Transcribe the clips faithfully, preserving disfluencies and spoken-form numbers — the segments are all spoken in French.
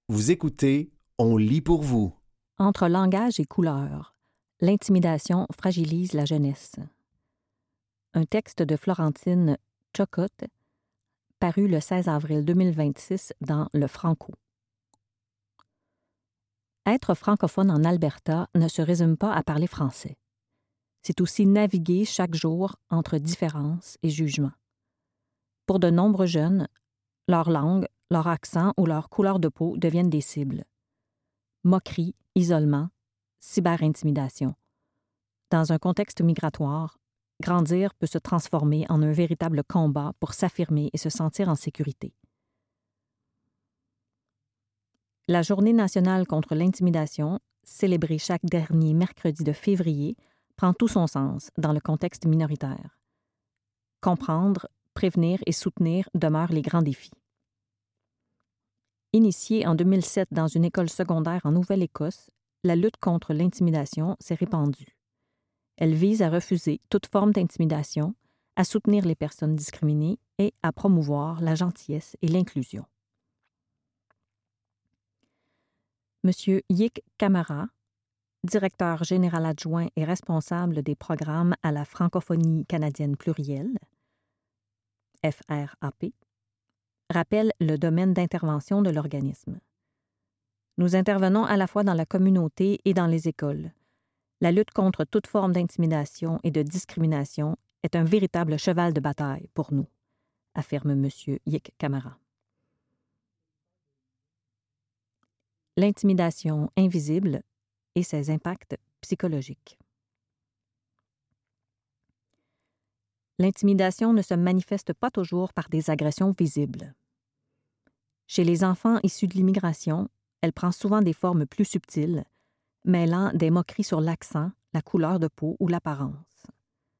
Vous écoutez, on lit pour vous. Entre langage et couleur, l'intimidation fragilise la jeunesse. Un texte de Florentine Chocotte, paru le seize avril deux mille vingt-six dans Le Franco. Être francophone en Alberta ne se résume pas à parler français. C'est aussi naviguer chaque jour entre différences et jugements. Pour de nombreux jeunes, leur langue, leur accent ou leur couleur de peau deviennent des cibles. Moquerie, isolement, cyberintimidation. Dans un contexte migratoire, grandir peut se transformer en un véritable combat pour s'affirmer et se sentir en sécurité. La Journée nationale contre l'intimidation, célébrée chaque dernier mercredi de février, prend tout son sens dans le contexte minoritaire. Comprendre, prévenir et soutenir demeurent les grands défis. Initiée en deux mille sept dans une école secondaire en Nouvelle-Écosse, la lutte contre l'intimidation s'est répandue. Elle vise à refuser toute forme d'intimidation, à soutenir les personnes discriminées et à promouvoir la gentillesse et l'inclusion. Monsieur Yick Camara, directeur général adjoint et responsable des programmes à la Francophonie canadienne plurielle, F R A P, rappelle le domaine d'intervention de l'organisme. Nous intervenons à la fois dans la communauté et dans les écoles. La lutte contre toute forme d'intimidation et de discrimination est un véritable cheval de bataille pour nous, affirme M. Yick Camara. L'intimidation invisible et ses impacts psychologiques. L'intimidation ne se manifeste pas toujours par des agressions visibles. Chez les enfants issus de l'immigration, elle prend souvent des formes plus subtiles, mêlant des moqueries sur l'accent, la couleur de peau ou l'apparence.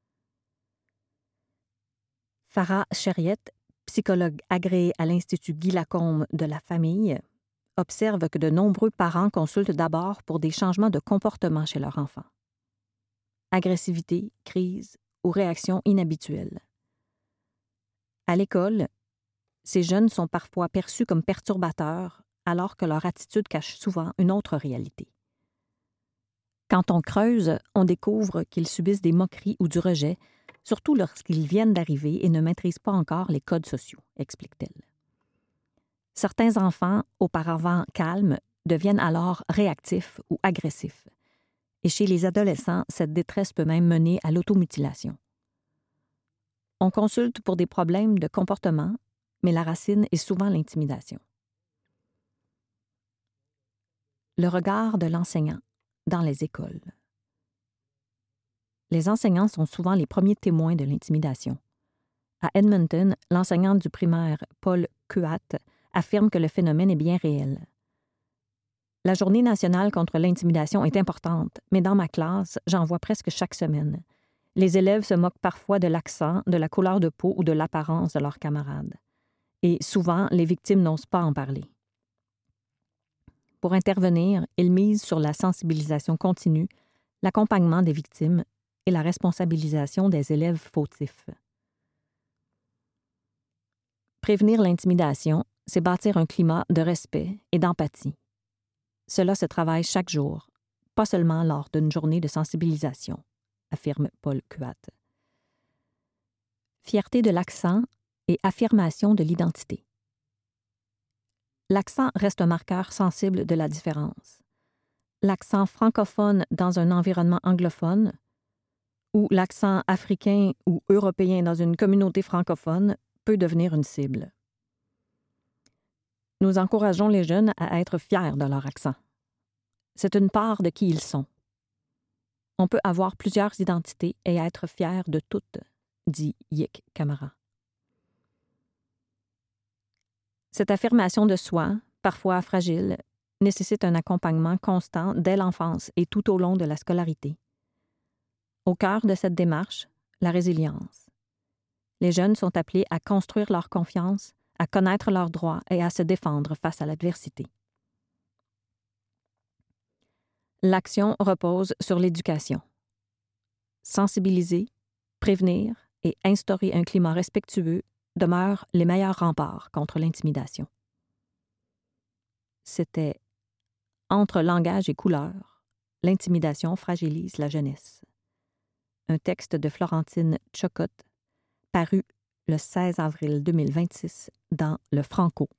Farah Chériette, psychologue agréée à l'Institut Guy Lacombe de la famille, observe que de nombreux parents consultent d'abord pour des changements de comportement chez leur enfant. Agressivité, crise ou réaction inhabituelle. À l'école, ces jeunes sont parfois perçus comme perturbateurs alors que leur attitude cache souvent une autre réalité. Quand on creuse, on découvre qu'ils subissent des moqueries ou du rejet, surtout lorsqu'ils viennent d'arriver et ne maîtrisent pas encore les codes sociaux, explique-t-elle. Certains enfants, auparavant calmes, deviennent alors réactifs ou agressifs. Et chez les adolescents, cette détresse peut même mener à l'automutilation. On consulte pour des problèmes de comportement, mais la racine est souvent l'intimidation. Le regard de l'enseignant dans les écoles. Les enseignants sont souvent les premiers témoins de l'intimidation. À Edmonton, l'enseignant du primaire Paul Cuat affirme que le phénomène est bien réel. La Journée nationale contre l'intimidation est importante, mais dans ma classe, j'en vois presque chaque semaine. Les élèves se moquent parfois de l'accent, de la couleur de peau ou de l'apparence de leurs camarades. Et souvent, les victimes n'osent pas en parler. Pour intervenir, ils misent sur la sensibilisation continue, l'accompagnement des victimes et la responsabilisation des élèves fautifs. Prévenir l'intimidation, c'est bâtir un climat de respect et d'empathie. Cela se travaille chaque jour, pas seulement lors d'une journée de sensibilisation, affirme Paul Cuat. Fierté de l'accent et affirmation de l'identité. L'accent reste un marqueur sensible de la différence. L'accent francophone dans un environnement anglophone ou l'accent africain ou européen dans une communauté francophone peut devenir une cible. Nous encourageons les jeunes à être fiers de leur accent. C'est une part de qui ils sont. On peut avoir plusieurs identités et être fier de toutes, dit Yick Camara. Cette affirmation de soi, parfois fragile, nécessite un accompagnement constant dès l'enfance et tout au long de la scolarité. Au cœur de cette démarche, la résilience. Les jeunes sont appelés à construire leur confiance, à connaître leurs droits et à se défendre face à l'adversité. L'action repose sur l'éducation. Sensibiliser, prévenir et instaurer un climat respectueux demeurent les meilleurs remparts contre l'intimidation. c'était « Entre langage et couleur, l'intimidation fragilise la jeunesse ». Un texte de Florentine Tchocotte, paru le seize avril deux mille vingt-six dans Le Franco.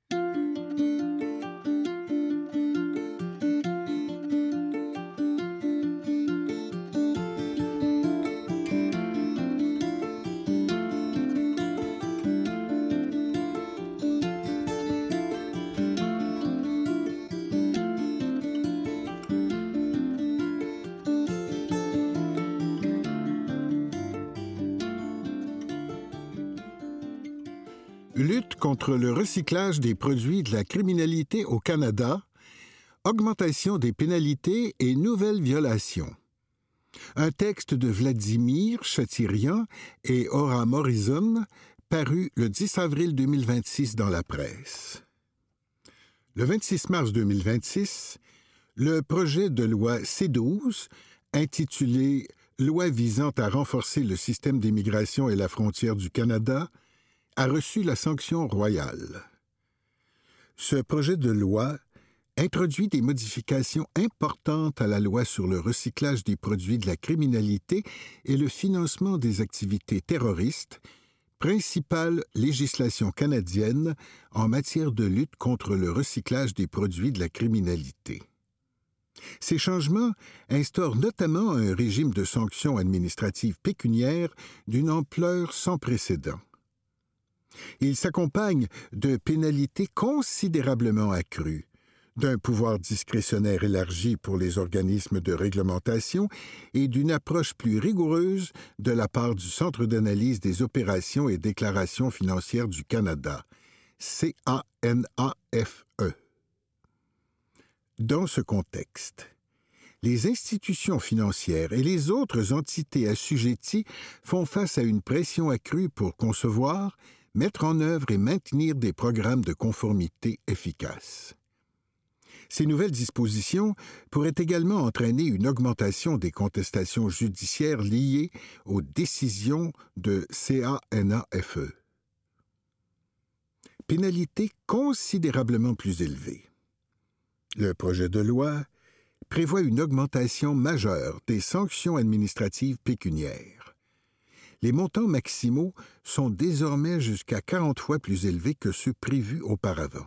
Lutte contre le recyclage des produits de la criminalité au Canada, augmentation des pénalités et nouvelles violations. Un texte de Vladimir Chatirian et Aura Morrison, paru le dix avril deux mille vingt-six dans la presse. Le vingt-six mars deux mille vingt-six, le projet de loi C douze, intitulé « Loi visant à renforcer le système d'immigration et la frontière du Canada », a reçu la sanction royale. Ce projet de loi introduit des modifications importantes à la loi sur le recyclage des produits de la criminalité et le financement des activités terroristes, principale législation canadienne en matière de lutte contre le recyclage des produits de la criminalité. Ces changements instaurent notamment un régime de sanctions administratives pécuniaires d'une ampleur sans précédent. Il s'accompagne de pénalités considérablement accrues, d'un pouvoir discrétionnaire élargi pour les organismes de réglementation et d'une approche plus rigoureuse de la part du Centre d'analyse des opérations et déclarations financières du Canada, C A N A F E. Dans ce contexte, les institutions financières et les autres entités assujetties font face à une pression accrue pour concevoir, mettre en œuvre et maintenir des programmes de conformité efficaces. Ces nouvelles dispositions pourraient également entraîner une augmentation des contestations judiciaires liées aux décisions de C A N A F E. Pénalités considérablement plus élevées. Le projet de loi prévoit une augmentation majeure des sanctions administratives pécuniaires. Les montants maximaux sont désormais jusqu'à quarante fois plus élevés que ceux prévus auparavant.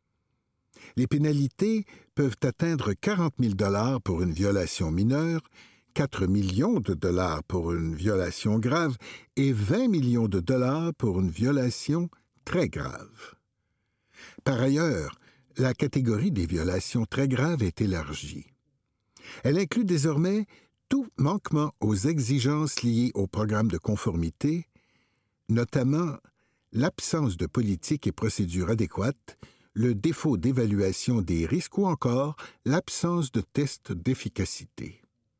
Les pénalités peuvent atteindre quarante mille dollars pour une violation mineure, quatre millions de dollars pour une violation grave et vingt millions de dollars pour une violation très grave. Par ailleurs, la catégorie des violations très graves est élargie. Elle inclut désormais tout manquement aux exigences liées au programme de conformité, notamment l'absence de politique et procédures adéquates, le défaut d'évaluation des risques ou encore l'absence de tests d'efficacité.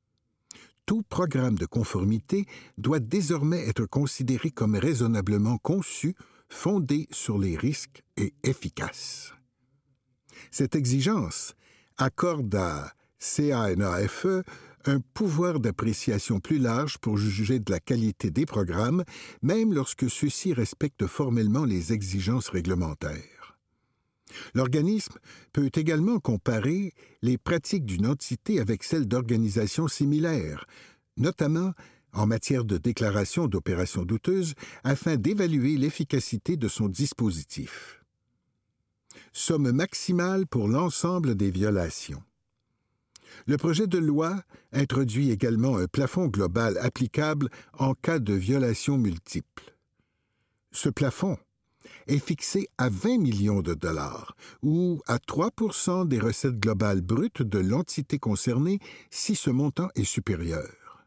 Tout programme de conformité doit désormais être considéré comme raisonnablement conçu, fondé sur les risques et efficace. Cette exigence accorde à C A N A F E un pouvoir d'appréciation plus large pour juger de la qualité des programmes, même lorsque ceux-ci respectent formellement les exigences réglementaires. L'organisme peut également comparer les pratiques d'une entité avec celles d'organisations similaires, notamment en matière de déclaration d'opérations douteuses, afin d'évaluer l'efficacité de son dispositif. Somme maximale pour l'ensemble des violations. Le projet de loi introduit également un plafond global applicable en cas de violations multiples. Ce plafond est fixé à vingt millions de dollars ou à trois pour cent des recettes globales brutes de l'entité concernée si ce montant est supérieur.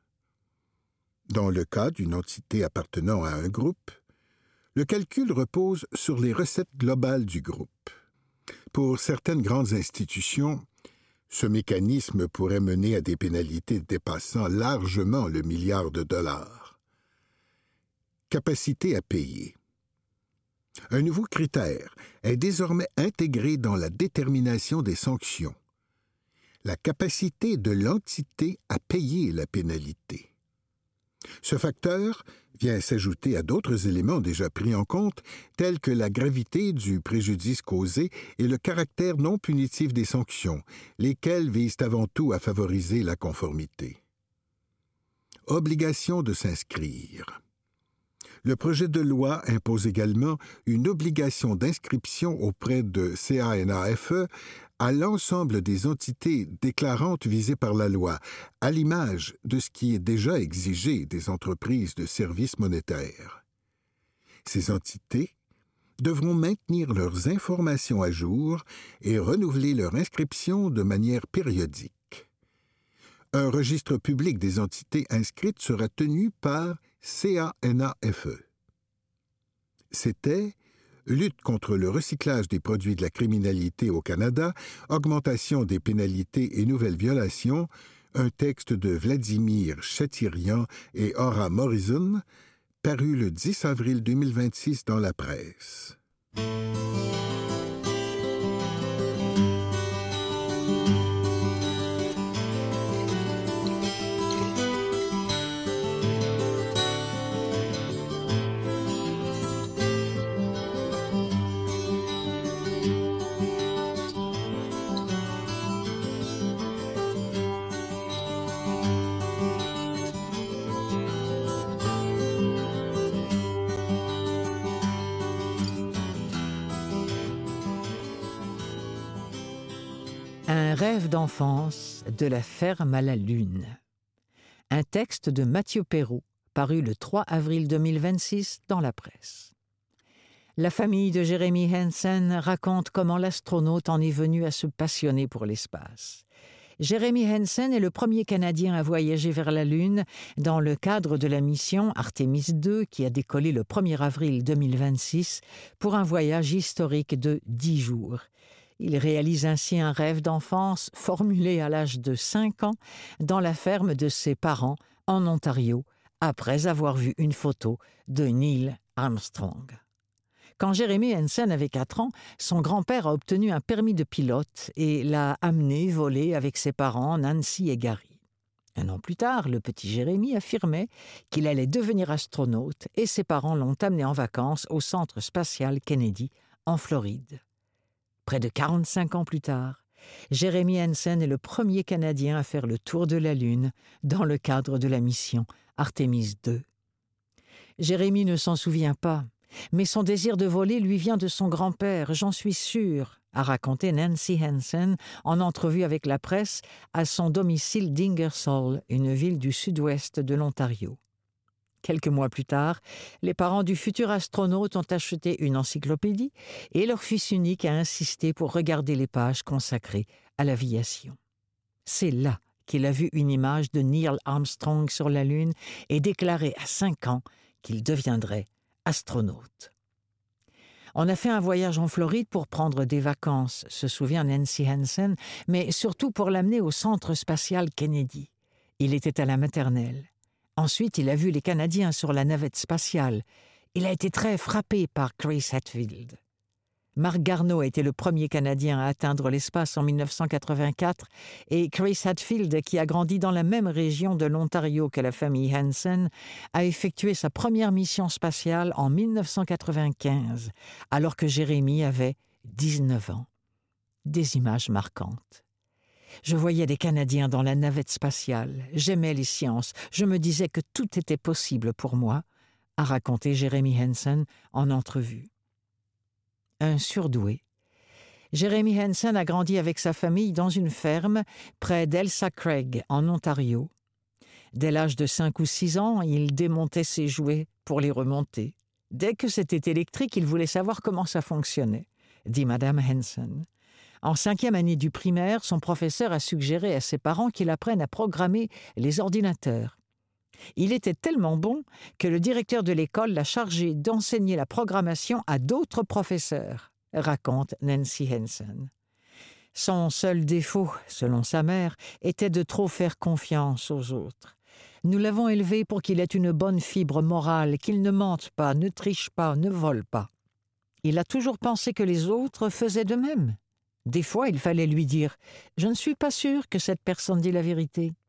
Dans le cas d'une entité appartenant à un groupe, le calcul repose sur les recettes globales du groupe. Pour certaines grandes institutions, ce mécanisme pourrait mener à des pénalités dépassant largement le milliard de dollars. Capacité à payer. Un nouveau critère est désormais intégré dans la détermination des sanctions. La capacité de l'entité à payer la pénalité. Ce facteur vient s'ajouter à d'autres éléments déjà pris en compte, tels que la gravité du préjudice causé et le caractère non punitif des sanctions, lesquelles visent avant tout à favoriser la conformité. Obligation de s'inscrire. Le projet de loi impose également une obligation d'inscription auprès de C A N A F E à l'ensemble des entités déclarantes visées par la loi, à l'image de ce qui est déjà exigé des entreprises de services monétaires. Ces entités devront maintenir leurs informations à jour et renouveler leur inscription de manière périodique. Un registre public des entités inscrites sera tenu par C A N A F E. C'était lutte contre le recyclage des produits de la criminalité au Canada, augmentation des pénalités et nouvelles violations, un texte de Vladimir Chatirian et Ora Morrison, paru le dix avril deux mille vingt-six dans la presse. Un rêve d'enfance de la ferme à la lune. Un texte de Mathieu Perrault, paru le trois avril deux mille vingt-six dans la presse. La famille de Jeremy Hansen raconte comment l'astronaute en est venu à se passionner pour l'espace. Jeremy Hansen est le premier Canadien à voyager vers la Lune dans le cadre de la mission Artemis deux qui a décollé le premier avril deux mille vingt-six pour un voyage historique de dix jours. Il réalise ainsi un rêve d'enfance formulé à l'âge de cinq ans dans la ferme de ses parents en Ontario, après avoir vu une photo de Neil Armstrong. Quand Jeremy Hansen avait quatre ans, son grand-père a obtenu un permis de pilote et l'a amené voler avec ses parents Nancy et Gary. Un an plus tard, le petit Jeremy affirmait qu'il allait devenir astronaute et ses parents l'ont amené en vacances au Centre spatial Kennedy, en Floride. Près de quarante-cinq ans plus tard, Jeremy Hansen est le premier Canadien à faire le tour de la Lune dans le cadre de la mission Artemis deux. Jeremy ne s'en souvient pas, mais son désir de voler lui vient de son grand-père, j'en suis sûre, a raconté Nancy Hansen en entrevue avec la presse à son domicile d'Ingersoll, une ville du sud-ouest de l'Ontario. Quelques mois plus tard, les parents du futur astronaute ont acheté une encyclopédie et leur fils unique a insisté pour regarder les pages consacrées à l'aviation. C'est là qu'il a vu une image de Neil Armstrong sur la Lune et déclaré à cinq ans qu'il deviendrait astronaute. On a fait un voyage en Floride pour prendre des vacances, se souvient Nancy Hansen, mais surtout pour l'amener au Centre spatial Kennedy. Il était à la maternelle. Ensuite, il a vu les Canadiens sur la navette spatiale. Il a été très frappé par Chris Hadfield. Marc Garneau a été le premier Canadien à atteindre l'espace en mille neuf cent quatre-vingt-quatre et Chris Hadfield, qui a grandi dans la même région de l'Ontario que la famille Hansen, a effectué sa première mission spatiale en mille neuf cent quatre-vingt-quinze, alors que Jérémy avait dix-neuf ans. Des images marquantes. Je voyais des Canadiens dans la navette spatiale. J'aimais les sciences. Je me disais que tout était possible pour moi, a raconté Jeremy Hansen en entrevue. Un surdoué. Jeremy Hansen a grandi avec sa famille dans une ferme près d'Elsa Craig, en Ontario. Dès l'âge de cinq ou six ans, il démontait ses jouets pour les remonter. Dès que c'était électrique, il voulait savoir comment ça fonctionnait, dit Madame Hansen. En cinquième année du primaire, son professeur a suggéré à ses parents qu'il apprenne à programmer les ordinateurs. Il était tellement bon que le directeur de l'école l'a chargé d'enseigner la programmation à d'autres professeurs, raconte Nancy Hansen. Son seul défaut, selon sa mère, était de trop faire confiance aux autres. Nous l'avons élevé pour qu'il ait une bonne fibre morale, qu'il ne mente pas, ne triche pas, ne vole pas. Il a toujours pensé que les autres faisaient de même. Des fois, il fallait lui dire « Je ne suis pas sûr que cette personne dit la vérité ».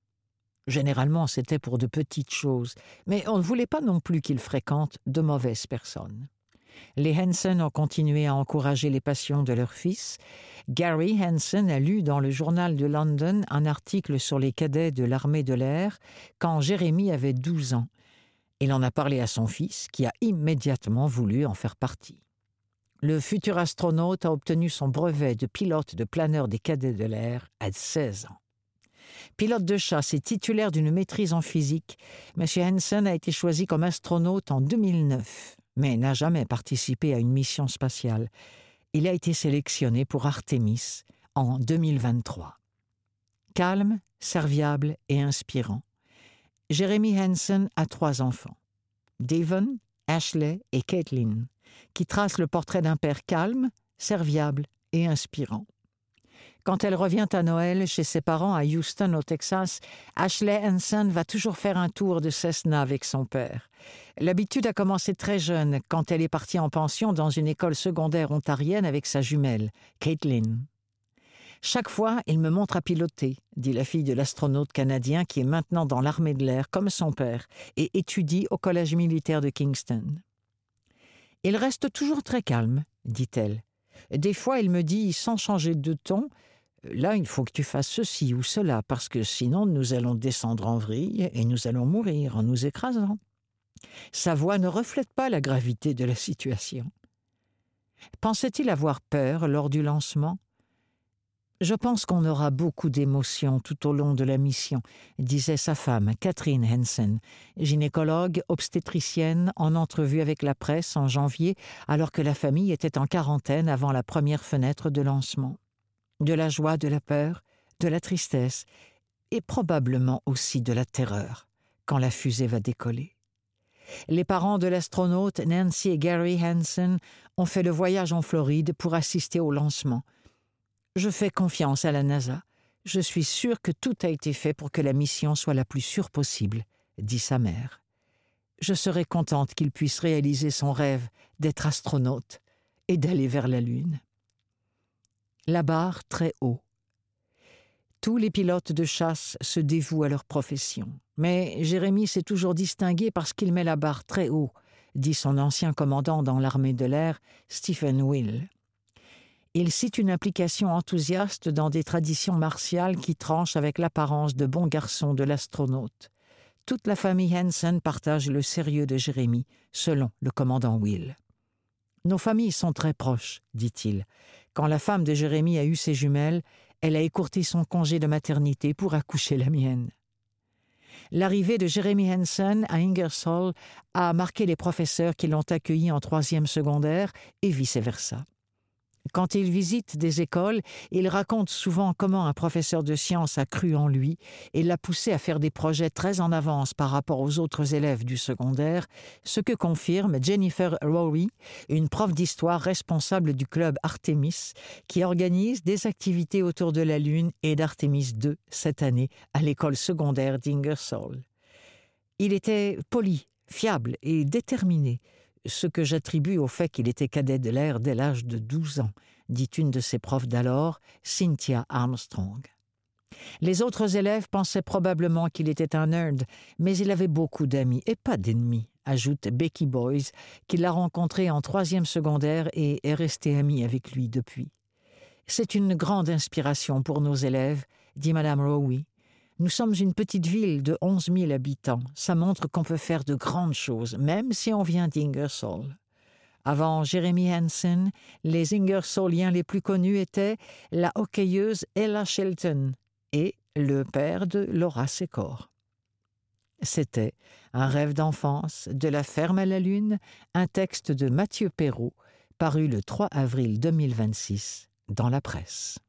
Généralement, c'était pour de petites choses, mais on ne voulait pas non plus qu'il fréquente de mauvaises personnes. Les Hanson ont continué à encourager les passions de leur fils. Gary Hanson a lu dans le journal de London un article sur les cadets de l'armée de l'air quand Jeremy avait douze ans. Il en a parlé à son fils, qui a immédiatement voulu en faire partie. Le futur astronaute a obtenu son brevet de pilote de planeur des cadets de l'air à seize ans. Pilote de chasse et titulaire d'une maîtrise en physique, M. Hanson a été choisi comme astronaute en deux mille neuf, mais n'a jamais participé à une mission spatiale. Il a été sélectionné pour Artemis en deux mille vingt-trois. Calme, serviable et inspirant, Jeremy Hanson a trois enfants, Devon, Ashley et Caitlin, qui tracent le portrait d'un père calme, serviable et inspirant. Quand elle revient à Noël chez ses parents à Houston, au Texas, Ashley Hanson va toujours faire un tour de Cessna avec son père. L'habitude a commencé très jeune, quand elle est partie en pension dans une école secondaire ontarienne avec sa jumelle, Caitlin. « Chaque fois, il me montre à piloter », dit la fille de l'astronaute canadien qui est maintenant dans l'armée de l'air comme son père et étudie au collège militaire de Kingston. « Il reste toujours très calme », dit-elle. « Des fois, il me dit, sans changer de ton, « Là, il faut que tu fasses ceci ou cela, parce que sinon nous allons descendre en vrille et nous allons mourir en nous écrasant. » Sa voix ne reflète pas la gravité de la situation. Pensait-il avoir peur lors du lancement ? « Je pense qu'on aura beaucoup d'émotions tout au long de la mission », disait sa femme, Catherine Hanson, gynécologue obstétricienne en entrevue avec la presse en janvier, alors que la famille était en quarantaine avant la première fenêtre de lancement. De la joie, de la peur, de la tristesse et probablement aussi de la terreur quand la fusée va décoller. Les parents de l'astronaute Nancy et Gary Hanson ont fait le voyage en Floride pour assister au lancement. « Je fais confiance à la NASA. Je suis sûre que tout a été fait pour que la mission soit la plus sûre possible, » dit sa mère. « Je serai contente qu'il puisse réaliser son rêve d'être astronaute et d'aller vers la Lune. » La barre très haut. Tous les pilotes de chasse se dévouent à leur profession. Mais Jérémy s'est toujours distingué parce qu'il met la barre très haut, dit son ancien commandant dans l'armée de l'air, Stephen Will. Il cite une implication enthousiaste dans des traditions martiales qui tranchent avec l'apparence de bon garçon de l'astronaute. Toute la famille Hanson partage le sérieux de Jérémy, selon le commandant Will. « Nos familles sont très proches, dit-il. Quand la femme de Jérémy a eu ses jumelles, elle a écourté son congé de maternité pour accoucher la mienne. » L'arrivée de Jeremy Hanson à Ingersoll a marqué les professeurs qui l'ont accueilli en troisième secondaire et vice-versa. Quand il visite des écoles, il raconte souvent comment un professeur de sciences a cru en lui et l'a poussé à faire des projets très en avance par rapport aux autres élèves du secondaire, ce que confirme Jennifer Rowe, une prof d'histoire responsable du club Artemis, qui organise des activités autour de la Lune et d'Artemis deux cette année à l'école secondaire d'Ingersoll. Il était poli, fiable et déterminé, ce que j'attribue au fait qu'il était cadet de l'air dès l'âge de douze ans, dit une de ses profs d'alors, Cynthia Armstrong. Les autres élèves pensaient probablement qu'il était un nerd, mais il avait beaucoup d'amis et pas d'ennemis, ajoute Becky Boyes, qui l'a rencontré en troisième secondaire et est restée amie avec lui depuis. C'est une grande inspiration pour nos élèves, dit Madame Rowe. Nous sommes une petite ville de onze mille habitants. Ça montre qu'on peut faire de grandes choses, même si on vient d'Ingersoll. Avant Jeremy Hanson, les Ingersolliens les plus connus étaient la hockeyeuse Ella Shelton et le père de Laura Secor. C'était Un rêve d'enfance, de la ferme à la lune, un texte de Mathieu Perrault, paru le trois avril deux mille vingt-six dans la presse.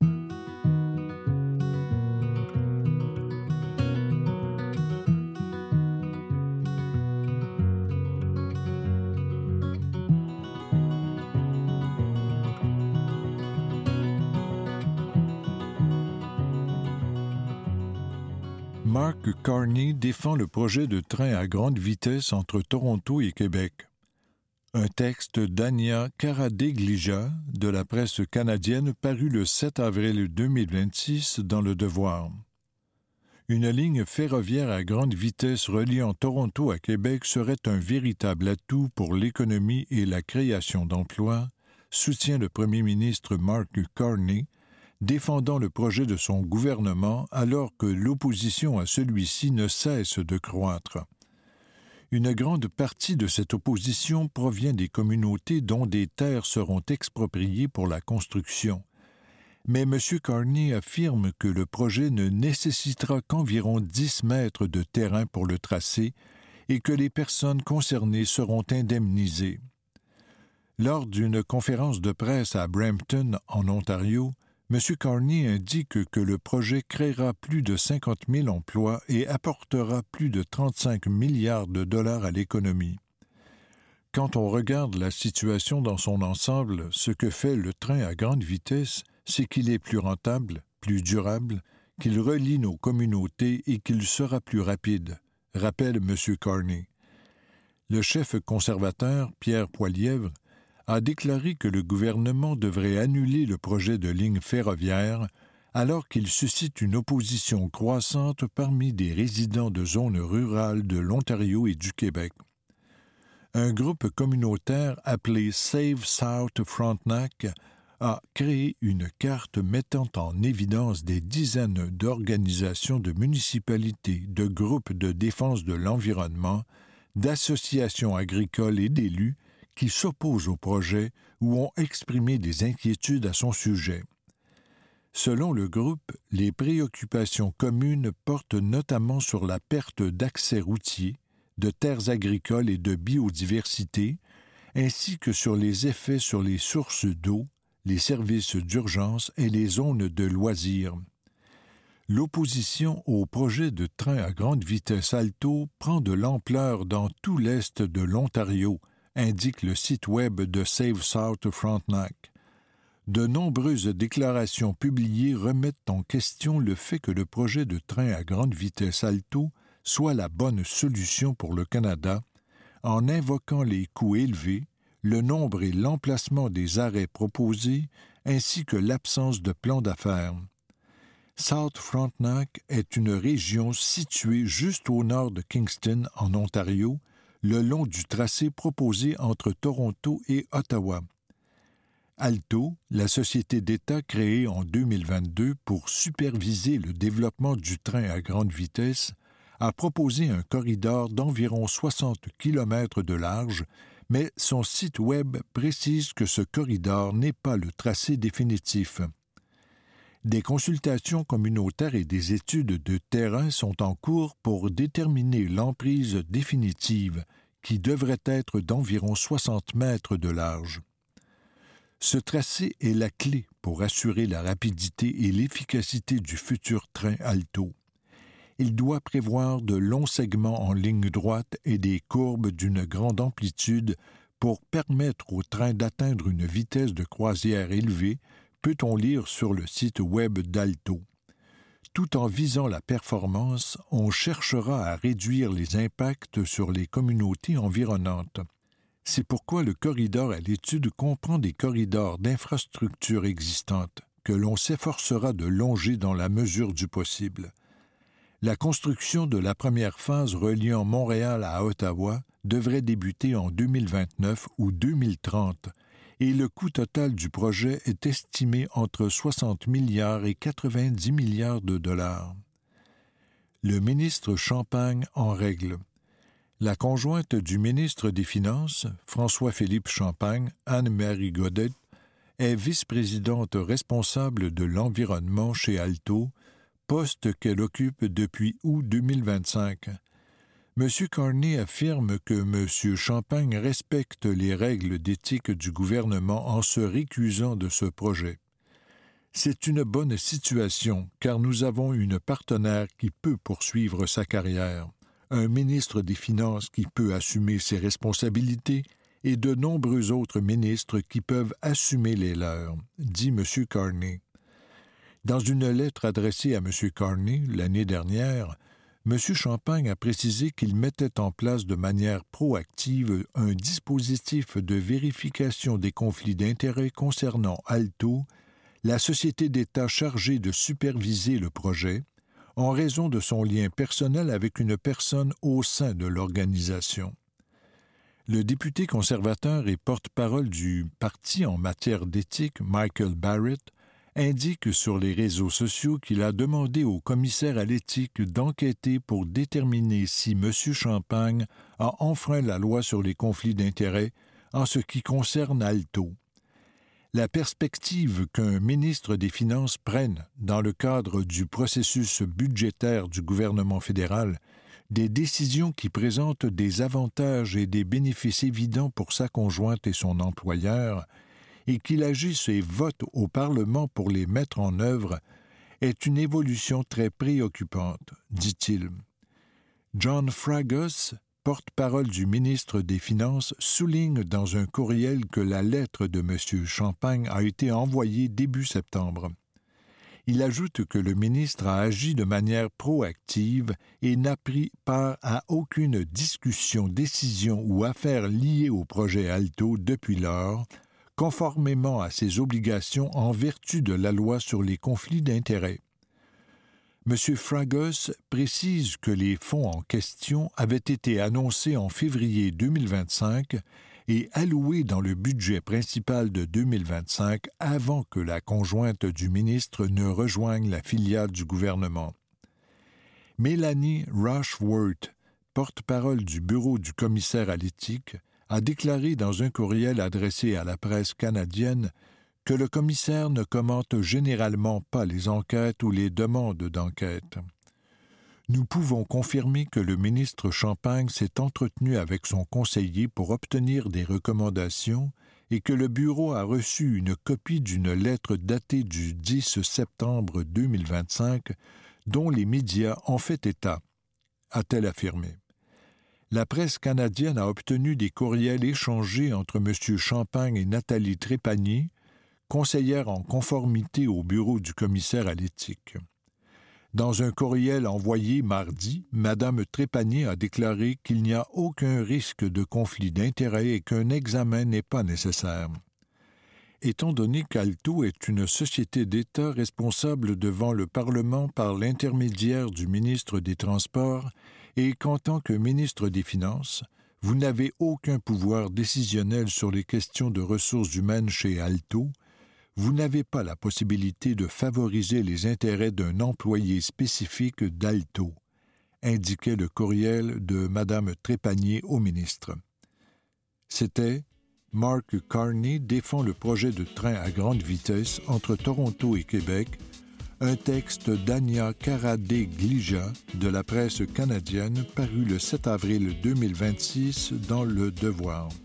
Mark Carney défend le projet de train à grande vitesse entre Toronto et Québec. Un texte d'Ania Karadeglija de la presse canadienne paru le sept avril deux mille vingt-six dans Le Devoir. Une ligne ferroviaire à grande vitesse reliant Toronto à Québec serait un véritable atout pour l'économie et la création d'emplois, soutient le premier ministre Mark Carney, défendant le projet de son gouvernement alors que l'opposition à celui-ci ne cesse de croître. Une grande partie de cette opposition provient des communautés dont des terres seront expropriées pour la construction. Mais M. Carney affirme que le projet ne nécessitera qu'environ dix mètres de terrain pour le tracé et que les personnes concernées seront indemnisées. Lors d'une conférence de presse à Brampton, en Ontario, M. Carney indique que le projet créera plus de cinquante mille emplois et apportera plus de trente-cinq milliards de dollars à l'économie. Quand on regarde la situation dans son ensemble, ce que fait le train à grande vitesse, c'est qu'il est plus rentable, plus durable, qu'il relie nos communautés et qu'il sera plus rapide, rappelle M. Carney. Le chef conservateur, Pierre Poilievre, a déclaré que le gouvernement devrait annuler le projet de ligne ferroviaire alors qu'il suscite une opposition croissante parmi des résidents de zones rurales de l'Ontario et du Québec. Un groupe communautaire appelé Save South Frontenac a créé une carte mettant en évidence des dizaines d'organisations de municipalités, de groupes de défense de l'environnement, d'associations agricoles et d'élus qui s'opposent au projet ou ont exprimé des inquiétudes à son sujet. Selon le groupe, les préoccupations communes portent notamment sur la perte d'accès routier, de terres agricoles et de biodiversité, ainsi que sur les effets sur les sources d'eau, les services d'urgence et les zones de loisirs. L'opposition au projet de train à grande vitesse Alto prend de l'ampleur dans tout l'est de l'Ontario, indique le site web de Save South Frontenac. De nombreuses déclarations publiées remettent en question le fait que le projet de train à grande vitesse Alto soit la bonne solution pour le Canada, en invoquant les coûts élevés, le nombre et l'emplacement des arrêts proposés, ainsi que l'absence de plan d'affaires. South Frontenac est une région située juste au nord de Kingston, en Ontario, le long du tracé proposé entre Toronto et Ottawa. Alto, la société d'État créée en deux mille vingt-deux pour superviser le développement du train à grande vitesse, a proposé un corridor d'environ soixante kilomètres de large, mais son site web précise que ce corridor n'est pas le tracé définitif. Des consultations communautaires et des études de terrain sont en cours pour déterminer l'emprise définitive, qui devrait être d'environ soixante mètres de large. Ce tracé est la clé pour assurer la rapidité et l'efficacité du futur train Alto. Il doit prévoir de longs segments en ligne droite et des courbes d'une grande amplitude pour permettre au train d'atteindre une vitesse de croisière élevée, peut-on lire sur le site web d'Alto. Tout en visant la performance, on cherchera à réduire les impacts sur les communautés environnantes. C'est pourquoi le corridor à l'étude comprend des corridors d'infrastructures existantes que l'on s'efforcera de longer dans la mesure du possible. La construction de la première phase reliant Montréal à Ottawa devrait débuter en deux mille vingt-neuf ou deux mille trente, et le coût total du projet est estimé entre soixante milliards et quatre-vingt-dix milliards de dollars. Le ministre Champagne en règle. La conjointe du ministre des Finances, François-Philippe Champagne, Anne-Marie Godet, est vice-présidente responsable de l'environnement chez Alto, poste qu'elle occupe depuis août deux mille vingt-cinq. M. Carney affirme que M. Champagne respecte les règles d'éthique du gouvernement en se récusant de ce projet. C'est une bonne situation, car nous avons une partenaire qui peut poursuivre sa carrière, un ministre des Finances qui peut assumer ses responsabilités et de nombreux autres ministres qui peuvent assumer les leurs, dit M. Carney. Dans une lettre adressée à M. Carney l'année dernière, M. Champagne a précisé qu'il mettait en place de manière proactive un dispositif de vérification des conflits d'intérêts concernant Alto, la société d'État chargée de superviser le projet, en raison de son lien personnel avec une personne au sein de l'organisation. Le député conservateur et porte-parole du parti en matière d'éthique, Michael Barrett, indique sur les réseaux sociaux qu'il a demandé au commissaire à l'éthique d'enquêter pour déterminer si M. Champagne a enfreint la loi sur les conflits d'intérêts en ce qui concerne Alto. La perspective qu'un ministre des Finances prenne, dans le cadre du processus budgétaire du gouvernement fédéral, des décisions qui présentent des avantages et des bénéfices évidents pour sa conjointe et son employeur, et qu'il agisse et vote au Parlement pour les mettre en œuvre, est une évolution très préoccupante, dit-il. John Fragos, porte-parole du ministre des Finances, souligne dans un courriel que la lettre de M. Champagne a été envoyée début septembre. Il ajoute que le ministre a agi de manière proactive et n'a pris part à aucune discussion, décision ou affaire liée au projet Alto depuis lors, conformément à ses obligations en vertu de la loi sur les conflits d'intérêts. M. Fragos précise que les fonds en question avaient été annoncés en février deux mille vingt-cinq et alloués dans le budget principal de deux mille vingt-cinq avant que la conjointe du ministre ne rejoigne la filiale du gouvernement. Mélanie Rushworth, porte-parole du bureau du commissaire à l'éthique, a déclaré dans un courriel adressé à la presse canadienne que le commissaire ne commente généralement pas les enquêtes ou les demandes d'enquête. Nous pouvons confirmer que le ministre Champagne s'est entretenu avec son conseiller pour obtenir des recommandations et que le bureau a reçu une copie d'une lettre datée du dix septembre deux mille vingt-cinq dont les médias ont fait état, a-t-elle affirmé. La presse canadienne a obtenu des courriels échangés entre M. Champagne et Nathalie Trépanier, conseillère en conformité au bureau du commissaire à l'éthique. Dans un courriel envoyé mardi, Mme Trépanier a déclaré qu'il n'y a aucun risque de conflit d'intérêts et qu'un examen n'est pas nécessaire. Étant donné qu'Alto est une société d'État responsable devant le Parlement par l'intermédiaire du ministre des Transports et qu'en tant que ministre des Finances, vous n'avez aucun pouvoir décisionnel sur les questions de ressources humaines chez Alto, vous n'avez pas la possibilité de favoriser les intérêts d'un employé spécifique d'Alto, indiquait le courriel de Mme Trépanier au ministre. C'était « Mark Carney défend le projet de train à grande vitesse entre Toronto et Québec », un texte d'Anya Karadé-Glija de la presse canadienne paru le sept avril deux mille vingt-six dans Le Devoir.